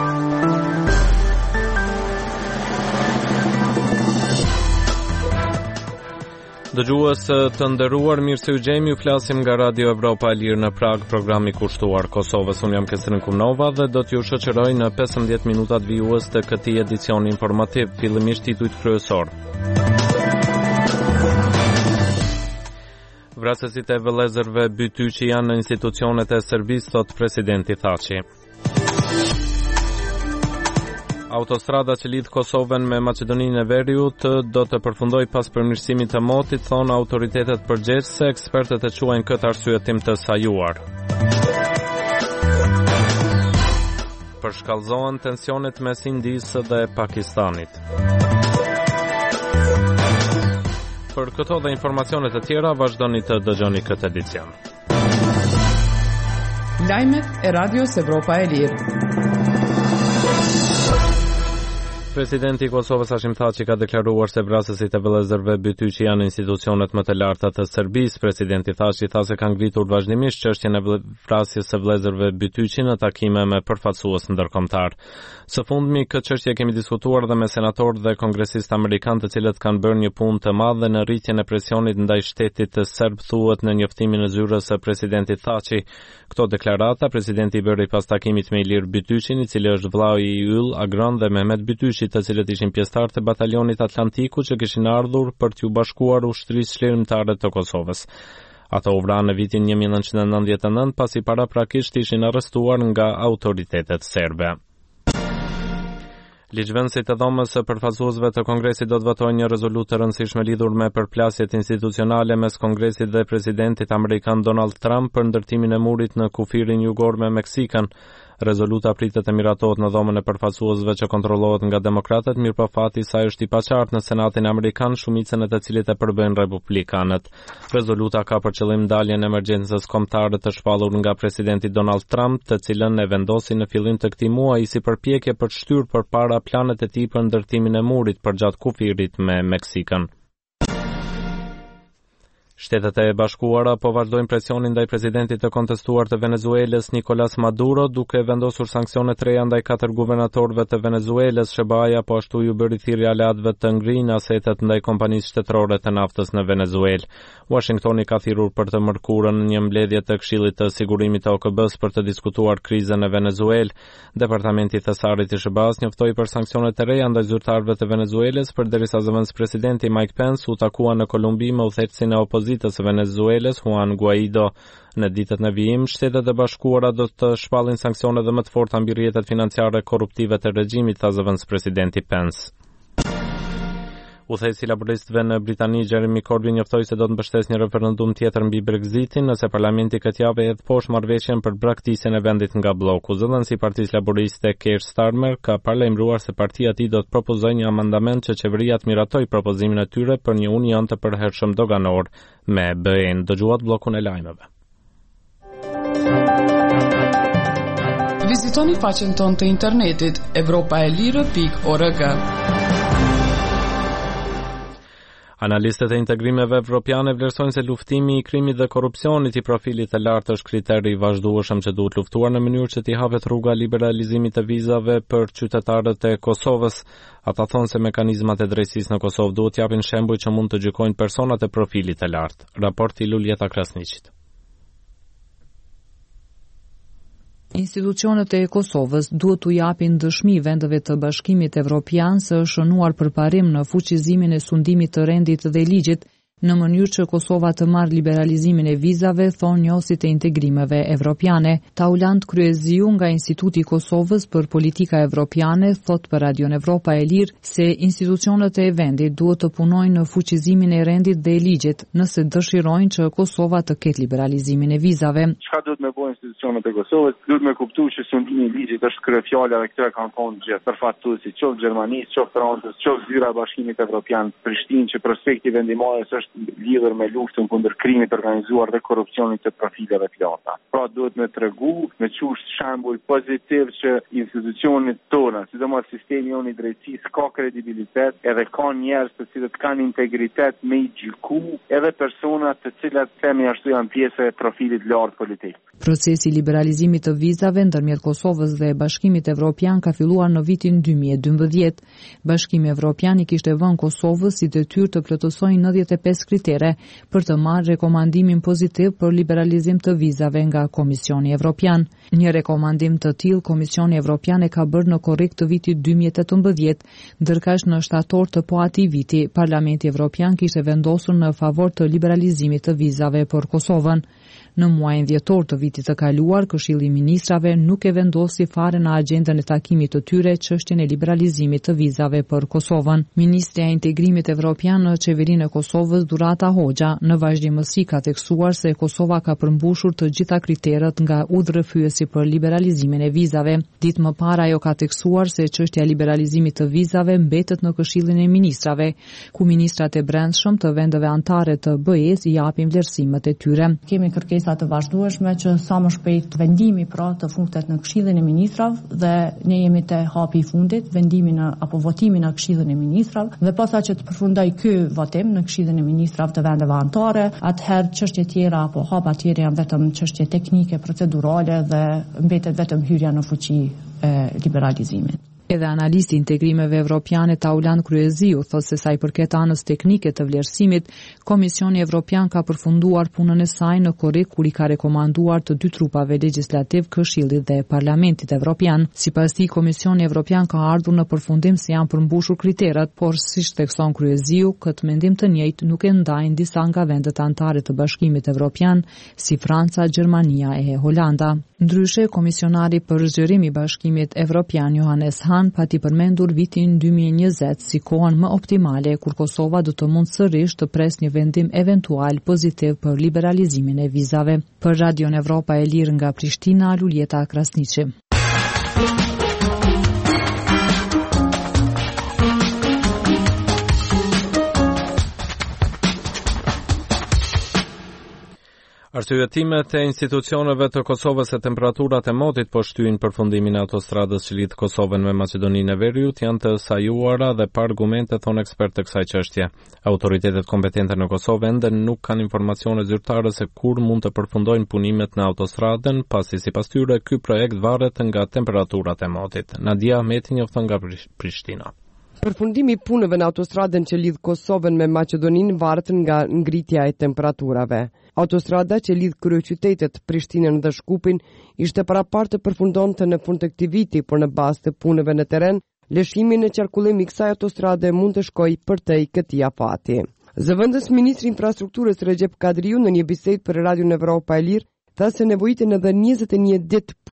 Dëgjues të nderuar, mirë se u gjejmë, ju flasim nga Radio Evropa e Lirë në Prag, programi kushtuar Kosovës. Unë jam Kestrin Kumnova dhe do t'ju shoqëroj në 15 minutat vijues të këtij edicioni informativ. Fillimisht titujt kryesor. Vrasësit e vëllezërve Bytyqi janë në institucionet e Serbisë, thot presidenti Thaçi. Autostrada që lidh Kosovën me Maqedoninë e Veriut do të përfundoj pas përmirësimit të motit, thonë autoritetet përgjegjëse, ekspertët e quajnë këtë arsyetim të sajuar. Përshkallëzohen tensionet mes Indisë dhe Pakistanit. Për këto dhe informacione të tjera, vazhdoni të dëgjoni këtë edicion. Lajmet e Radios Evropa e Lirë. Presidenti i Kosovës Hashim Thaçi ka deklaruar se vrasësit e vëllezërve Bytyqi janë institucionet më të larta të Serbisë. Presidenti Thaçi tha se kanë ngritur vazhdimisht çështjen e vrasjes së vëllezërve Bytyqi në takime me përfaqësues ndërkombëtar. Së fundmi këtë çështje kemi diskutuar dhe me senatorë dhe kongresistë amerikanë, të cilët kanë bërë një punë të madhe në rritjen e presionit ndaj shtetit të serb, thuhet në njoftimin e zyrës së presidentit Thaçi. Këto deklarata presidenti i bëri pas takimit me Ilir Bytyqin, i cili është vllau i yll Agron dhe Mehmet Bytyqi, të cilët ishin pjesëtar të batalionit Atlantiku që kishin ardhur për t'u bashkuar ushtrisë çlirimtare të Kosovës. Ato u vranë në vitin 1999 pasi paraprakisht ishin arrestuar nga autoritetet serbe. Ligjvënësit e dhomës së përfaqësuesve të Kongresit do të votojnë një rezolutë të rëndësishme lidhur me përplasjet institucionale mes Kongresit dhe presidentit amerikan Donald Trump për ndërtimin e murit në kufirin jugor me Meksikën. Rezoluta pritet të miratohet në dhomën e përfaqësuesve që kontrollohet nga demokratët, mirëpo fati i saj është i paqartë në Senatin amerikan, shumicën e të cilit e përbëjnë republikanët. Rezoluta ka për qëllim ndaljen e emergjencës kombëtare të shpallur nga presidenti Donald Trump, të cilën e vendosi në fillim të këtij muaji si përpjekje për të shtyrë përpara planet e tij për ndërtimin e murit përgjatë kufirit me Meksikën. Shtetet e Bashkuara po vazhdojnë presionin ndaj presidentit të kontestuar të Venezuelës Nicolas Maduro, duke vendosur sanksione të reja ndaj 4 guvernatorëve të Venezuelës. SBA po ashtu ju bëri thirrje alatëve të ngrinë asetet ndaj kompanisë shtetërore të naftës në Venezuelë. Washingtoni ka thirrur për të mërkurën një mbledhje të Këshillit të Sigurimit të OKB-s për të diskutuar krizën në Venezuelë. Departamenti i thesarit i SBA-s njoftoi për sanksione të reja ndaj zyrtarëve të Venezuelës përderisa zëvendës presidenti Mike Pence u takua në Kolumbi me udhëheqësin e opozitës së Venezuelës Juan Guaido. Në ditët në vijim, Shtetet e Bashkuara do të shpallin sanksione dhe më të forta mbi rrjetet financiare korruptive të regjimit, tha zëvendës presidenti Pence. Udhëheqësi laboristëve në Britani Jeremy Corbyn njoftoi se do të mbështesë një referendum tjetër mbi Brexitin nëse parlamenti këtë javë hedh poshtë marrëveshjen për braktisjen e vendit nga bloku. Zëdhënësi i Partisë Laboriste Keir Starmer ka paralajmëruar se partia e tij do të propozojë një amandament që qeveria të miratoj propozimin e tyre për një union të përhershëm doganor me BE-n. Dëgjuat bllokun e lajmeve. Vizitoni faqen tonë të internetit europaelire.org. Analistët e integrimeve evropiane vlerësojnë se luftimi i krimit dhe korrupsionit i profilit të lartë është kriter i vazhdueshëm që duhet luftuar në mënyrë që t'i hapet rruga liberalizimit të vizave për qytetarët e Kosovës. Ata thonë se mekanizmat e drejtësisë në Kosovë duhet t'japin shembuj që mund të gjykojnë personat e profilit të lartë. Raporti Luljeta Krasniqit. Institucionet e Kosovës duhet t'u japin dëshmi vendeve të Bashkimit Evropian se është shënuar për parim në fuqizimin e sundimit të rendit dhe ligjit në mënyrë që Kosova të marrë liberalizimin e vizave, thonë njohësit e integrimeve evropiane. Taulant Kryeziu nga Instituti i Kosovës për Politika Evropiane thot për Radion Evropa e Lirë se institucionet e vendit duhet të punojnë në fuqizimin e rendit dhe ligjit nëse dëshirojnë që Kosova të ketë liberalizimin e vizave. Çka duhet me bëjnë institucionet e Kosovës? Duhet me kuptu që sundimi i ligjit është kryefjala dhe këtyre kanë thonë gjithë përfaqësuesi qoftë Gjermanisë, qoftë Francës, qoftë zyra e Bashkimit Evropian, Prishtinë, që prospekti vendimore është është lidhur me luftën kundër krimit organizuar dhe korrupsionit të profileve të larta. Pra duhet me tregu, me qush shembull pozitiv që institucionet tona, sidomos sistemi jonë i drejtësisë ka kredibilitet, edhe ka njerëz të cilët kanë integritet me i gjyku, edhe persona të cilat themi ashtu janë pjesë e profilit lartë politik. Procesi i liberalizimit të vizave ndërmjet Kosovës dhe Bashkimit Evropian ka filluar në vitin 2012. Bashkimi Evropian i kishte vënë Kosovës si detyrë të plotësojë 95 kritere për të marrë rekomandimin pozitiv për liberalizim të vizave nga Komisioni Evropian. Një rekomandim të tillë Komisioni Evropian e ka bërë në korrik të vitit 2018, ndërkaq në shtator të atij viti Parlamenti Evropian kishte vendosur në favor të liberalizimit të vizave për Kosovën. Në muajin dhjetor të vitit të kaluar, Këshilli i Ministrave nuk e vendosi fare në agjendën e takimit të tyre çështjen e liberalizimit të vizave për Kosovën. Ministrja e Integrimit Evropian në Qeverinë e Kosovës, Durata Hoxha, në vazhdimësi ka theksuar se Kosova ka përmbushur të gjitha kriteret nga udhërrëfyesi për liberalizimin e vizave. Ditë më parë ajo ka theksuar se çështja e liberalizimit të vizave mbetet në Këshillin e Ministrave, ku ministrat e brendshëm të vendeve anëtare të BE-s i japin vlerësimet e tyre. Kemi të vazhdueshme që sa më shpejt vendimi pra të futet në Këshillin e Ministrave dhe ne jemi te hapi i fundit, vendimin apo votimin në Këshillin e Ministrave dhe posa që të përfundoj ky votim në Këshillin e Ministrave të vendeve anëtare, atëherë çështje tjera apo hapa tjera janë vetëm çështje teknike, procedurale dhe mbetet vetëm hyrja në fuqi e liberalizimit. Edhe analisti i integrimeve evropiane Tauland Kryeziu thotë se sa i përket anës teknike të vlerësimit, Komisioni Evropian ka përfunduar punën e saj në korrik kur i ka rekomanduar të dy trupave legjislativ, Këshillit dhe Parlamentit Evropian. Sipas tij, Komisioni Evropian ka ardhur në përfundim se janë përmbushur kriteret, por siç thekson Kryeziu, këtë mendim të njëjtë nuk e ndajnë disa nga vendet anëtare të Bashkimit Evropian, si Franca, Gjermania e Holanda. Ndryshe, komisionari për zgjerim i Bashkimit Evropian Johannes Hahn pati përmendur vitin 2020 si kohën më optimale kur Kosova do të mund sërish të pres një vendim eventual pozitiv për liberalizimin e vizave. Për Radion Evropa e Lirë nga Prishtina, Luljeta Krasniqi. Arsyetimet e institucioneve të Kosovës e temperaturat e motit po shtyjnë përfundimin e autostradës që lidh Kosovën me Maqedoninë e Veriut janë të sajuara dhe pa argumente, thon ekspertë të kësaj çështje. Autoritetet kompetente në Kosovë ende nuk kanë informacione zyrtare se kur mund të përfundojnë punimet në autostradën, pasi sipas tyre ky projekt varet nga temperaturat e motit. Nadia Ahmeti njofton nga Prishtina. Përfundimi i punëve në autostradën që lidh Kosovën me Maqedoninë varet nga ngritja e temperaturave. Autostrada që lidh kryeqytetet Prishtinën dhe Shkupin ishte parapartë të përfundonte në fund të këtij viti, por në bazë të punëve në terren, lëshimi në qarkullim i kësaj autostrade mund të shkojë përtej këtij afati. Zëvendës ministri i infrastrukturës Recep Kadriu në një bisedë për Radion Evropa e Lirë tha se nevojitet edhe 21 ditë